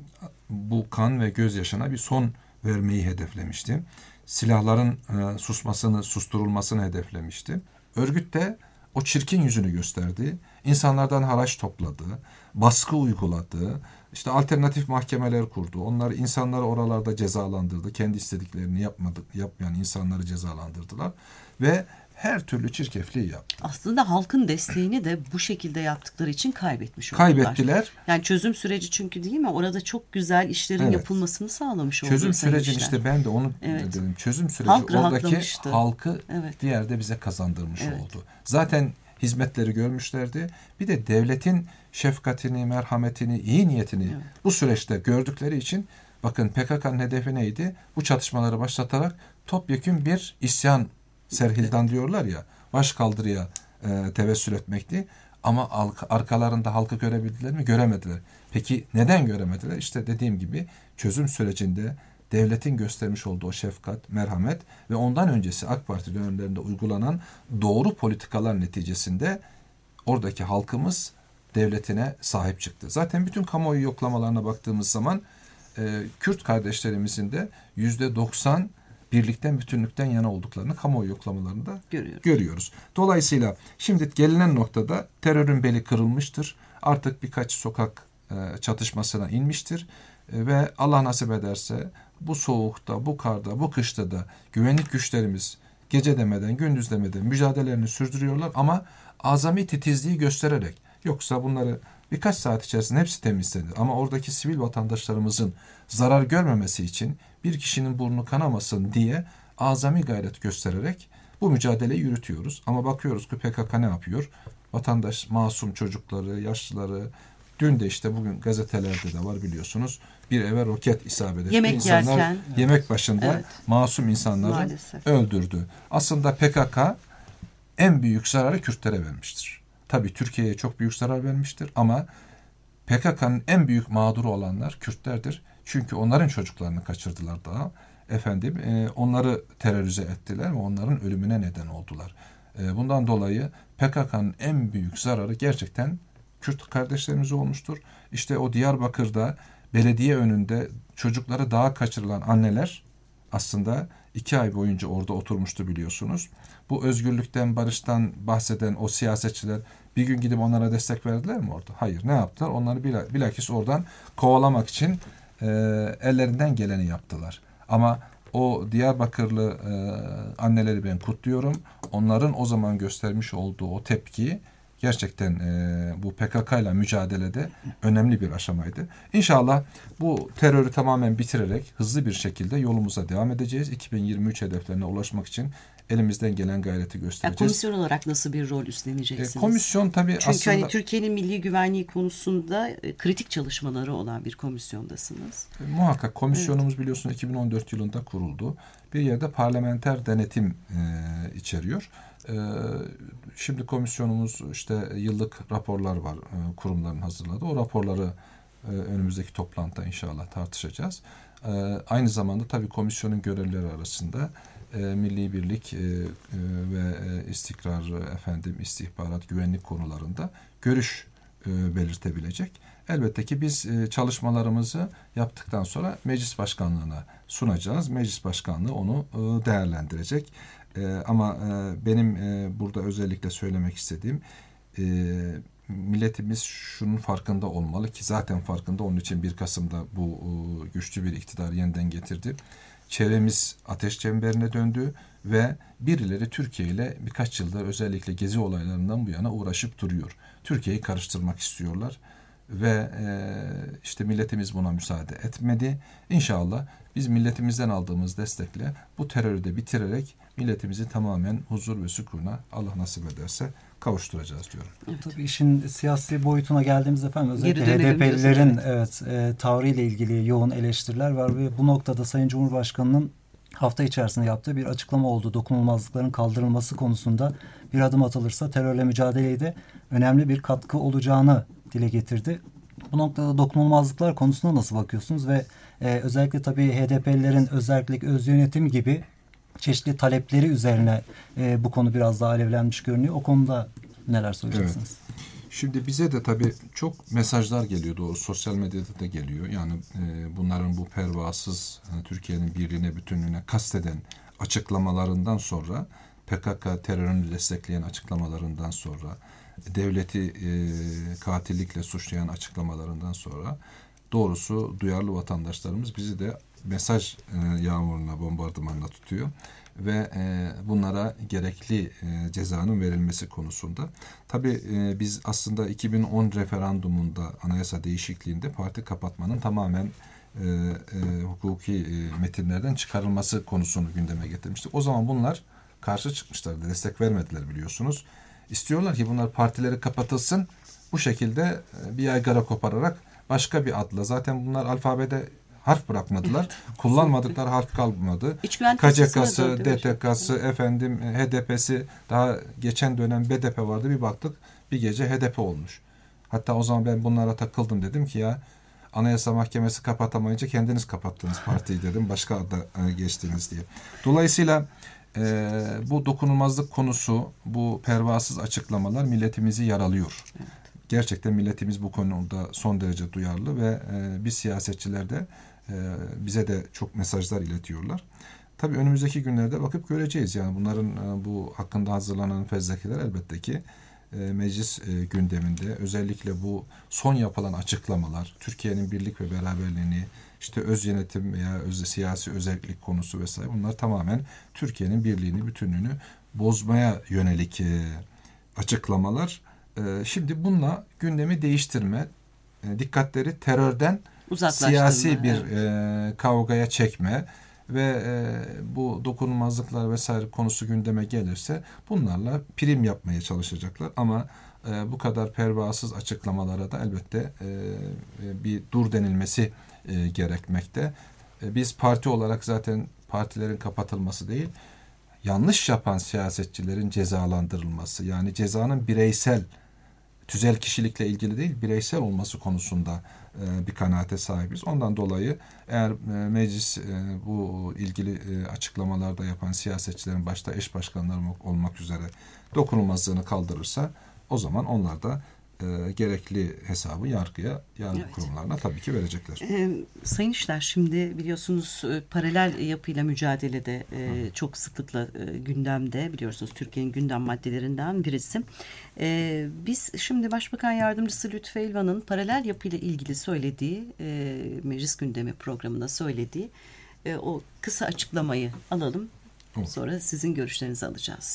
bu kan ve gözyaşına bir son vermeyi hedeflemişti. Silahların e, susmasını, susturulmasını hedeflemişti. Örgüt de o çirkin yüzünü gösterdi. İnsanlardan haraç topladı, baskı uyguladı, işte alternatif mahkemeler kurdu. Onlar insanları oralarda cezalandırdı. Kendi istediklerini yapmadı, yapmayan insanları cezalandırdılar ve her türlü çirkefliği yaptı. Aslında halkın desteğini de bu şekilde yaptıkları için kaybetmiş oldular. Kaybettiler. Yani çözüm süreci çünkü değil mi? Orada çok güzel işlerin evet. yapılmasını sağlamış oldu. Çözüm sürecin işte ben de onu evet. dedim. Çözüm süreci Halk oradaki halkı evet. bir yerde bize kazandırmış evet. oldu. Zaten hizmetleri görmüşlerdi. Bir de devletin şefkatini, merhametini, iyi niyetini evet. bu süreçte gördükleri için bakın P K K'nın hedefi neydi? Bu çatışmaları başlatarak topyekün bir isyan serhildan diyorlar ya, baş kaldırıya e, tevessül etmekti. Ama arkalarında halkı görebildiler mi? Göremediler. Peki neden göremediler? İşte dediğim gibi çözüm sürecinde devletin göstermiş olduğu o şefkat, merhamet ve ondan öncesi AK Parti dönemlerinde uygulanan doğru politikalar neticesinde oradaki halkımız devletine sahip çıktı. Zaten bütün kamuoyu yoklamalarına baktığımız zaman e, Kürt kardeşlerimizin de yüzde doksan birlikten, bütünlükten yana olduklarını kamuoyu yoklamalarında görüyoruz. görüyoruz. Dolayısıyla şimdi gelinen noktada terörün beli kırılmıştır. Artık birkaç sokak e, çatışmasına inmiştir. E, ve Allah nasip ederse bu soğukta, bu karda, bu kışta da güvenlik güçlerimiz gece demeden, gündüz demeden mücadelelerini sürdürüyorlar ama azami titizliği göstererek. Yoksa bunları birkaç saat içerisinde hepsi temizlenir. Ama oradaki sivil vatandaşlarımızın zarar görmemesi için bir kişinin burnu kanamasın diye azami gayret göstererek bu mücadeleyi yürütüyoruz. Ama bakıyoruz ki P K K ne yapıyor? Vatandaş, masum çocukları, yaşlıları, dün de işte bugün gazetelerde de var biliyorsunuz. Bir eve roket isabet etti. Yemek İnsanlar yerken. Yemek başında evet. masum insanları Maalesef. öldürdü. Aslında P K K en büyük zararı Kürtlere vermiştir. Tabii Türkiye'ye çok büyük zarar vermiştir ama P K K'nın en büyük mağduru olanlar Kürtlerdir. Çünkü onların çocuklarını kaçırdılar daha. Efendim e, onları terörize ettiler ve onların ölümüne neden oldular. E, bundan dolayı P K K'nın en büyük zararı gerçekten Kürt kardeşlerimiz olmuştur. İşte o Diyarbakır'da belediye önünde çocukları dağa kaçırılan anneler aslında iki ay boyunca orada oturmuştu biliyorsunuz. Bu özgürlükten, barıştan bahseden o siyasetçiler bir gün gidip onlara destek verdiler mi orada? Hayır. Ne yaptılar? Onları bilakis oradan kovalamak için e, ellerinden geleni yaptılar. Ama o Diyarbakırlı e, anneleri ben kutluyorum. Onların o zaman göstermiş olduğu o tepki gerçekten e, bu P K K ile mücadelede önemli bir aşamaydı. İnşallah bu terörü tamamen bitirerek hızlı bir şekilde yolumuza devam edeceğiz. iki bin yirmi üç hedeflerine ulaşmak için elimizden gelen gayreti göstereceğiz. Ya komisyon olarak nasıl bir rol üstleneceksiniz? E, komisyon tabii Çünkü aslında... hani Türkiye'nin milli güvenliği konusunda e, kritik çalışmaları olan bir komisyondasınız. E, muhakkak komisyonumuz evet. biliyorsunuz iki bin on dört yılında kuruldu. Bir yerde parlamenter denetim e, içeriyor. E, şimdi komisyonumuz işte yıllık raporlar var e, kurumların hazırladığı. O raporları e, önümüzdeki toplantıda inşallah tartışacağız. E, aynı zamanda tabii komisyonun görevleri arasında E, milli birlik e, e, ve e, istikrar, efendim istihbarat, güvenlik konularında görüş e, belirtebilecek. Elbette ki biz e, çalışmalarımızı yaptıktan sonra meclis başkanlığına sunacağız. Meclis başkanlığı onu e, değerlendirecek. E, ama e, benim e, burada özellikle söylemek istediğim e, milletimiz şunun farkında olmalı ki zaten farkında, onun için bir Kasım'da bu e, güçlü bir iktidar yeniden getirdi. Çevremiz ateş çemberine döndü ve birileri Türkiye ile birkaç yıldır özellikle gezi olaylarından bu yana uğraşıp duruyor. Türkiye'yi karıştırmak istiyorlar ve e, işte milletimiz buna müsaade etmedi. İnşallah biz milletimizden aldığımız destekle bu terörü de bitirerek milletimizi tamamen huzur ve sükuna Allah nasip ederse kavuşturacağız diyorum. Evet. Tabii işin siyasi boyutuna geldiğimizde efendim özellikle H D P'lilerin evet, e, tavrıyla ilgili yoğun eleştiriler var ve bu noktada Sayın Cumhurbaşkanı'nın hafta içerisinde yaptığı bir açıklama oldu. Dokunulmazlıkların kaldırılması konusunda bir adım atılırsa terörle mücadeleye de önemli bir katkı olacağını dile getirdi. Bu noktada dokunulmazlıklar konusuna nasıl bakıyorsunuz ve e, özellikle tabii H D P'lilerin özellik öz yönetim gibi çeşitli talepleri üzerine e, bu konu biraz daha alevlenmiş görünüyor. O konuda neler söyleyeceksiniz? Evet. Şimdi bize de tabii çok mesajlar geliyor, doğru, sosyal medyada da geliyor. Yani e, bunların bu pervasız yani Türkiye'nin birliğine, bütünlüğüne kasteden açıklamalarından sonra, P K K terörünü destekleyen açıklamalarından sonra, devleti e, katillikle suçlayan açıklamalarından sonra doğrusu duyarlı vatandaşlarımız bizi de mesaj e, yağmuruna, bombardımanla tutuyor ve e, bunlara gerekli e, cezanın verilmesi konusunda. Tabii e, biz aslında iki bin on referandumunda, anayasa değişikliğinde parti kapatmanın tamamen e, e, hukuki e, metinlerden çıkarılması konusunu gündeme getirmiştik. O zaman bunlar karşı çıkmışlardı, destek vermediler biliyorsunuz. İstiyorlar ki bunlar partileri kapatılsın, bu şekilde e, bir yaygara kopararak başka bir adla, zaten bunlar alfabede harf bırakmadılar. Kullanmadıkları harf kalmadı. K C K'sı, D T K'sı, efendim H D P'si, daha geçen dönem B D P vardı. Bir baktık bir gece H D P olmuş. Hatta o zaman ben bunlara takıldım, dedim ki ya Anayasa Mahkemesi kapatamayınca kendiniz kapattınız partiyi dedim. Başka adla geçtiniz diye. Dolayısıyla e, bu dokunulmazlık konusu, bu pervasız açıklamalar milletimizi yaralıyor. Evet. Gerçekten milletimiz bu konuda son derece duyarlı ve e, biz siyasetçiler de e, bize de çok mesajlar iletiyorlar. Tabii önümüzdeki günlerde bakıp göreceğiz. Yani bunların e, bu hakkında hazırlanan fezlekeler elbette ki e, meclis e, gündeminde, özellikle bu son yapılan açıklamalar, Türkiye'nin birlik ve beraberliğini, işte öz yönetim veya öz, siyasi özellik konusu vesaire, bunlar tamamen Türkiye'nin birliğini, bütünlüğünü bozmaya yönelik e, açıklamalar. Şimdi bununla gündemi değiştirme, dikkatleri terörden siyasi bir evet. e, kavgaya çekme ve e, bu dokunulmazlıklar vesaire konusu gündeme gelirse bunlarla prim yapmaya çalışacaklar. Ama e, bu kadar pervasız açıklamalara da elbette e, bir dur denilmesi e, gerekmekte. E, biz parti olarak zaten partilerin kapatılması değil, yanlış yapan siyasetçilerin cezalandırılması, yani cezanın bireysel, tüzel kişilikle ilgili değil, bireysel olması konusunda e, bir kanaate sahibiz. Ondan dolayı eğer e, meclis e, bu ilgili e, açıklamalarda yapan siyasetçilerin başta eş başkanları olmak üzere dokunulmazlığını kaldırırsa, o zaman onlar da e, gerekli hesabı yargıya, yargı evet. kurumlarına tabii ki verecekler. E, Sayın İşler, şimdi biliyorsunuz e, paralel yapıyla mücadelede e, çok sıklıkla e, gündemde, biliyorsunuz Türkiye'nin gündem maddelerinden birisi. E, biz şimdi Başbakan Yardımcısı Lütfü Elvan'ın paralel yapıyla ilgili söylediği, e, meclis gündemi programında söylediği e, o kısa açıklamayı alalım. Olur. Sonra sizin görüşlerinizi alacağız.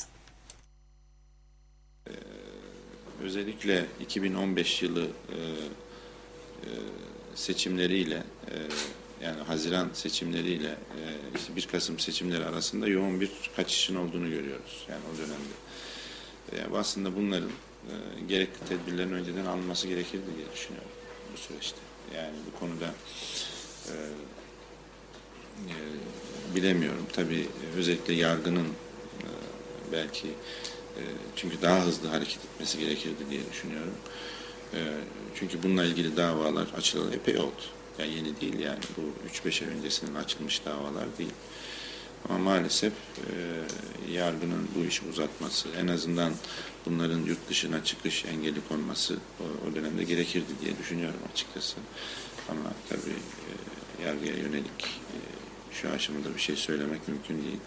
Özellikle iki bin on beş yılı e, e, seçimleriyle e, yani Haziran seçimleriyle e, işte bir Kasım seçimleri arasında yoğun bir kaçışın olduğunu görüyoruz. Yani o dönemde. E, aslında bunların e, gerekli tedbirlerin önceden alınması gerekirdi diye düşünüyorum bu süreçte. Yani bu konuda e, e, bilemiyorum. Tabii özellikle yargının e, belki çünkü daha hızlı hareket etmesi gerekirdi diye düşünüyorum. Çünkü bununla ilgili davalar açılalı epey oldu. Yani yeni değil yani. Bu üç beş ay öncesinden açılmış davalar değil. Ama maalesef yargının bu işi uzatması, en azından bunların yurt dışına çıkış engeli konması o dönemde gerekirdi diye düşünüyorum açıkçası. Ama tabii yargıya yönelik şu aşamada bir şey söylemek mümkün değil.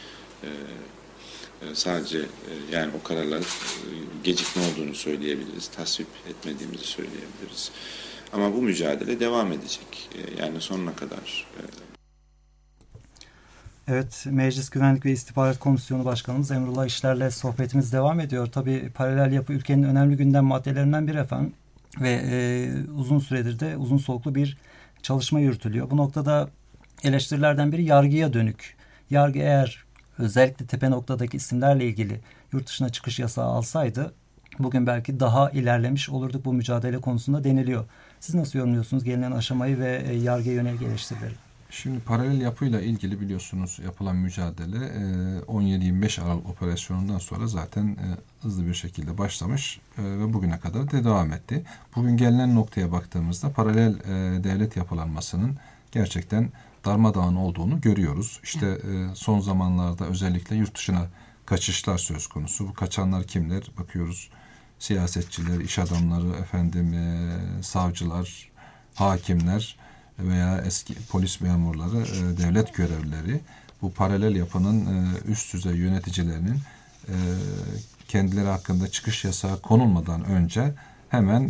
Sadece yani o kararlar gecikme olduğunu söyleyebiliriz, tasvip etmediğimizi söyleyebiliriz. Ama bu mücadele devam edecek. Yani sonuna kadar. Evet, Meclis Güvenlik ve İstihbarat Komisyonu Başkanımız Emrullah İşler'le sohbetimiz devam ediyor. Tabii paralel yapı ülkenin önemli gündem maddelerinden biri efendim. Ve e, uzun süredir de uzun soluklu bir çalışma yürütülüyor. Bu noktada eleştirilerden biri yargıya dönük. Yargı eğer özellikle tepe noktadaki isimlerle ilgili yurt dışına çıkış yasağı alsaydı bugün belki daha ilerlemiş olurduk bu mücadele konusunda deniliyor. Siz nasıl yorumluyorsunuz gelinen aşamayı ve yargıya yönelik eleştirileri? Şimdi paralel yapıyla ilgili biliyorsunuz yapılan mücadele on yedi yirmi beş Aralık operasyonundan sonra zaten hızlı bir şekilde başlamış ve bugüne kadar da devam etti. Bugün gelinen noktaya baktığımızda paralel devlet yapılanmasının gerçekten darmadağın olduğunu görüyoruz. İşte son zamanlarda özellikle yurt dışına kaçışlar söz konusu. Bu kaçanlar kimler? Bakıyoruz, siyasetçiler, iş adamları, efendim savcılar, hakimler veya eski polis memurları, e, devlet görevlileri, bu paralel yapının e, üst düzey yöneticilerinin e, kendileri hakkında çıkış yasağı konulmadan önce hemen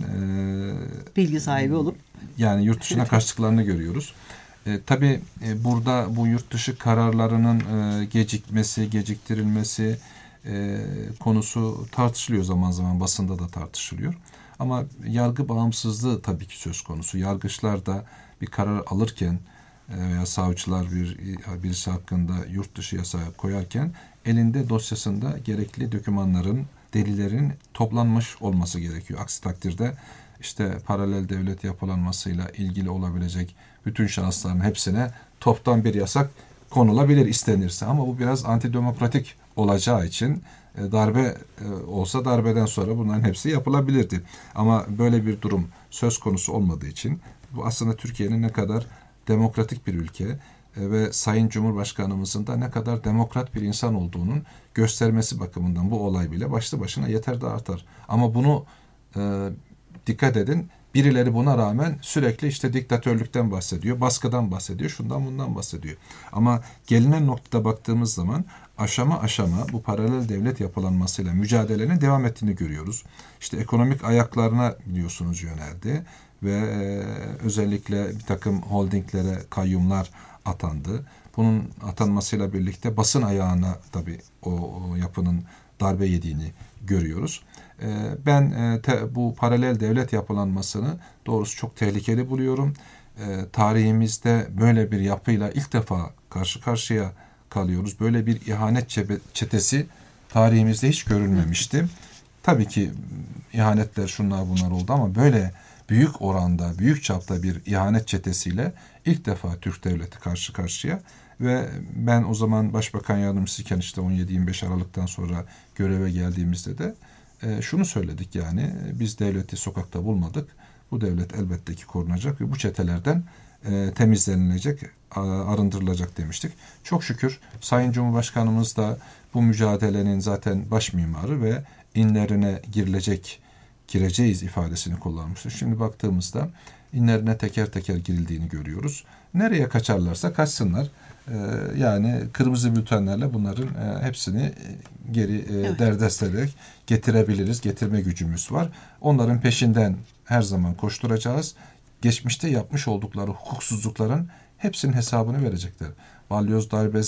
e, bilgi sahibi olup yani yurt dışına kaçtıklarını görüyoruz. E, tabii e, burada bu yurt dışı kararlarının e, gecikmesi, geciktirilmesi e, konusu tartışılıyor, zaman zaman basında da tartışılıyor. Ama yargı bağımsızlığı tabii ki söz konusu. Yargıçlar da bir karar alırken veya savcılar bir birisi hakkında yurt dışı yasağı koyarken elinde dosyasında gerekli dokümanların, delillerin toplanmış olması gerekiyor. Aksi takdirde işte paralel devlet yapılanmasıyla ilgili olabilecek bütün şahısların hepsine toptan bir yasak konulabilir istenirse. Ama bu biraz antidemokratik olacağı için darbe olsa darbeden sonra bunların hepsi yapılabilirdi. Ama böyle bir durum söz konusu olmadığı için bu aslında Türkiye'nin ne kadar demokratik bir ülke ve Sayın Cumhurbaşkanımızın da ne kadar demokrat bir insan olduğunun göstermesi bakımından bu olay bile başlı başına yeter de artar. Ama bunu e, dikkat edin, birileri buna rağmen sürekli işte diktatörlükten bahsediyor, baskıdan bahsediyor, şundan bundan bahsediyor. Ama gelinen noktada baktığımız zaman aşama aşama bu paralel devlet yapılanmasıyla mücadelenin devam ettiğini görüyoruz. İşte ekonomik ayaklarına biliyorsunuz yöneldi ve e, özellikle bir takım holdinglere kayyumlar atandı. Bunun atanmasıyla birlikte basın ayağına tabii o, o yapının darbe yediğini görüyoruz. E, ben e, te, bu paralel devlet yapılanmasını doğrusu çok tehlikeli buluyorum. E, tarihimizde böyle bir yapıyla ilk defa karşı karşıya kalıyoruz. Böyle bir ihanet çetesi tarihimizde hiç görülmemişti. Tabii ki ihanetler şunlar bunlar oldu ama böyle büyük oranda, büyük çapta bir ihanet çetesiyle ilk defa Türk devleti karşı karşıya ve ben o zaman Başbakan Yardımcısıyken işte on yedi yirmi beş Aralık'tan sonra göreve geldiğimizde de e, şunu söyledik, yani biz devleti sokakta bulmadık. Bu devlet elbette ki korunacak ve bu çetelerden e, temizlenilecek, arındırılacak demiştik. Çok şükür Sayın Cumhurbaşkanımız da bu mücadelenin zaten baş mimarı ve inlerine girilecek, gireceğiz ifadesini kullanmıştır. Şimdi baktığımızda inlerine teker teker girildiğini görüyoruz. Nereye kaçarlarsa kaçsınlar. Ee, yani kırmızı bültenlerle bunların e, hepsini geri e, evet. derdest ederek getirebiliriz. Getirme gücümüz var. Onların peşinden her zaman koşturacağız. Geçmişte yapmış oldukları hukuksuzlukların hepsinin hesabını verecekler. Balyoz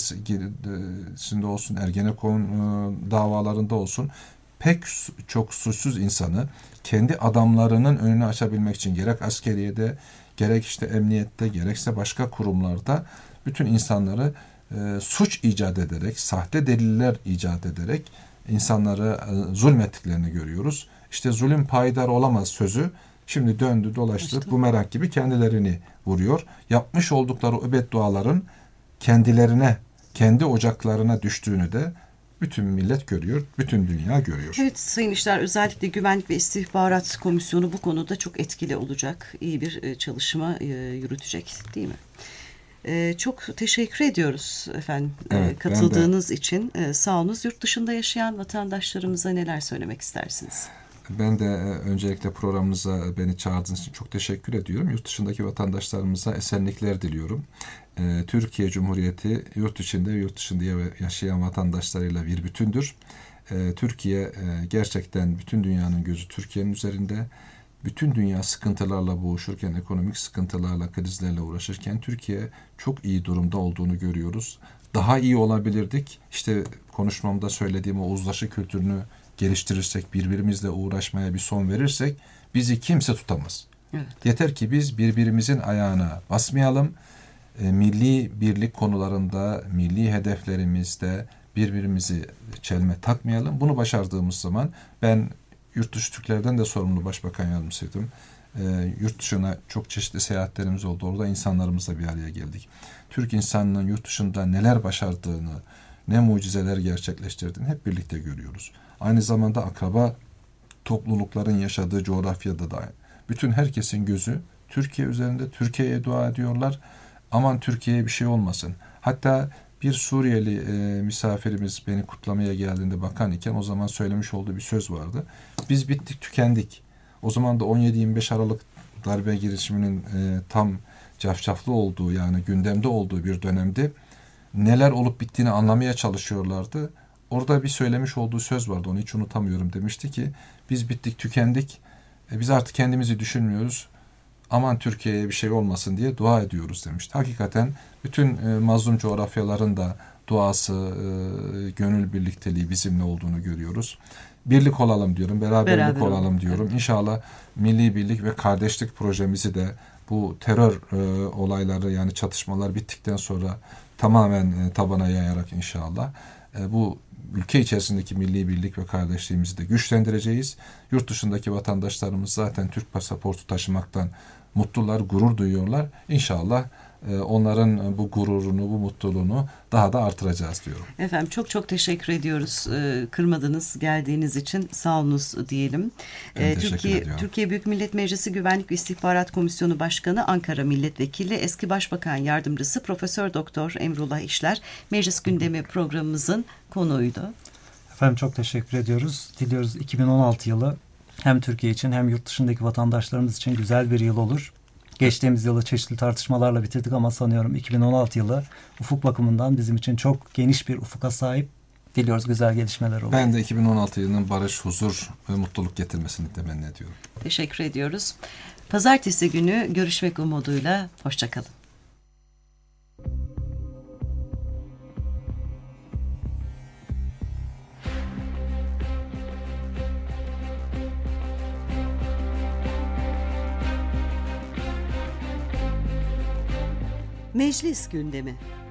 darbesinde olsun, Ergenekon davalarında olsun pek çok suçsuz insanı kendi adamlarının önünü açabilmek için gerek askeriyede, gerek işte emniyette, gerekse başka kurumlarda bütün insanları e, suç icat ederek, sahte deliller icat ederek insanları e, zulmettiklerini görüyoruz. İşte zulüm payidar olamaz sözü şimdi döndü dolaştı, işte. Bumerang gibi kendilerini vuruyor. Yapmış oldukları o bedduaların kendilerine, kendi ocaklarına düştüğünü de bütün millet görüyor, bütün dünya görüyor. Evet Sayın İşler, özellikle Güvenlik ve İstihbarat Komisyonu bu konuda çok etkili olacak, iyi bir çalışma yürütecek değil mi? Çok teşekkür ediyoruz efendim evet, katıldığınız için. Sağ olunuz. Yurt dışında yaşayan vatandaşlarımıza neler söylemek istersiniz? Ben de öncelikle programınıza beni çağırdığınız için çok teşekkür ediyorum. Yurt dışındaki vatandaşlarımıza esenlikler diliyorum. Türkiye Cumhuriyeti yurt içinde ve yurt dışında yaşayan vatandaşlarıyla bir bütündür. Türkiye gerçekten bütün dünyanın gözü Türkiye'nin üzerinde. Bütün dünya sıkıntılarla boğuşurken, ekonomik sıkıntılarla, krizlerle uğraşırken Türkiye çok iyi durumda olduğunu görüyoruz. Daha iyi olabilirdik. İşte konuşmamda söylediğim o uzlaşı kültürünü geliştirirsek, birbirimizle uğraşmaya bir son verirsek bizi kimse tutamaz. Evet. Yeter ki biz birbirimizin ayağına basmayalım. E, milli birlik konularında, milli hedeflerimizde birbirimizi çelme takmayalım. Bunu başardığımız zaman ben yurt dışı Türklerden de sorumlu başbakan yardımcısıydım. E, yurt dışına çok çeşitli seyahatlerimiz oldu. Orada insanlarımızla bir araya geldik. Türk insanının yurt dışında neler başardığını, ne mucizeler gerçekleştirdiğini hep birlikte görüyoruz. Aynı zamanda akraba toplulukların yaşadığı coğrafyada da bütün herkesin gözü Türkiye üzerinde, Türkiye'ye dua ediyorlar. Aman Türkiye'ye bir şey olmasın. Hatta bir Suriyeli e, misafirimiz beni kutlamaya geldiğinde bakan iken o zaman söylemiş olduğu bir söz vardı. Biz bittik, tükendik. O zaman da on yedi yirmi beş Aralık darbe girişiminin e, tam cafcaflı olduğu, yani gündemde olduğu bir dönemde neler olup bittiğini anlamaya çalışıyorlardı. Orada bir söylemiş olduğu söz vardı, onu hiç unutamıyorum. Demişti ki biz bittik, tükendik. E, biz artık kendimizi düşünmüyoruz. Aman Türkiye'ye bir şey olmasın diye dua ediyoruz demişti. Hakikaten bütün e, mazlum coğrafyaların da duası, e, gönül birlikteliği bizimle olduğunu görüyoruz. Birlik olalım diyorum, beraberlik Beraber olalım olalım. diyorum. Evet. İnşallah milli birlik ve kardeşlik projemizi de bu terör e, olayları, yani çatışmalar bittikten sonra tamamen e, tabana yayarak inşallah e, bu ülke içerisindeki milli birlik ve kardeşliğimizi de güçlendireceğiz. Yurt dışındaki vatandaşlarımız zaten Türk pasaportu taşımaktan mutlular, gurur duyuyorlar. İnşallah e, onların bu gururunu, bu mutluluğunu daha da artıracağız diyorum. Efendim çok çok teşekkür ediyoruz. Ee, kırmadınız, geldiğiniz için sağ olunuz diyelim. Ben Ee, teşekkür Türkiye, ediyorum. Türkiye Büyük Millet Meclisi Güvenlik ve İstihbarat Komisyonu Başkanı, Ankara Milletvekili, eski Başbakan Yardımcısı Profesör Doktor Emrullah İşler, Meclis Gündemi programımızın konuğuydu. Efendim çok teşekkür ediyoruz. Diliyoruz iki bin on altı yılı hem Türkiye için hem yurt dışındaki vatandaşlarımız için güzel bir yıl olur. Geçtiğimiz yılı çeşitli tartışmalarla bitirdik ama sanıyorum iki bin on altı yılı ufuk bakımından bizim için çok geniş bir ufuka sahip. Diliyoruz güzel gelişmeler olur. Ben de iki bin on altı yılının barış, huzur ve mutluluk getirmesini temenni ediyorum. Teşekkür ediyoruz. Pazartesi günü görüşmek umuduyla. Hoşçakalın. Meclis gündemi.